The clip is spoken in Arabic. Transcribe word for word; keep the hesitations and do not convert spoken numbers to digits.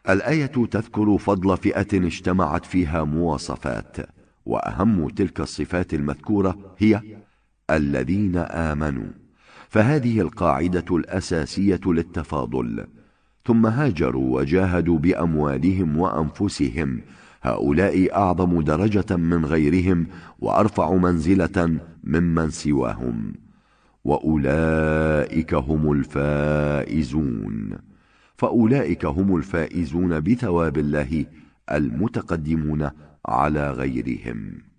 الآية تذكر فضل فئة اجتمعت فيها مواصفات، وأهم تلك الصفات المذكورة هي الذين آمنوا، فهذه القاعدة الأساسية للتفاضل. ثم هاجروا وجاهدوا بأموالهم وأنفسهم، هؤلاء أعظم درجة من غيرهم وأرفع منزلة ممن سواهم، وأولئك هم الفائزون. فأولئك هم الفائزون بثواب الله المتقدمون على غيرهم.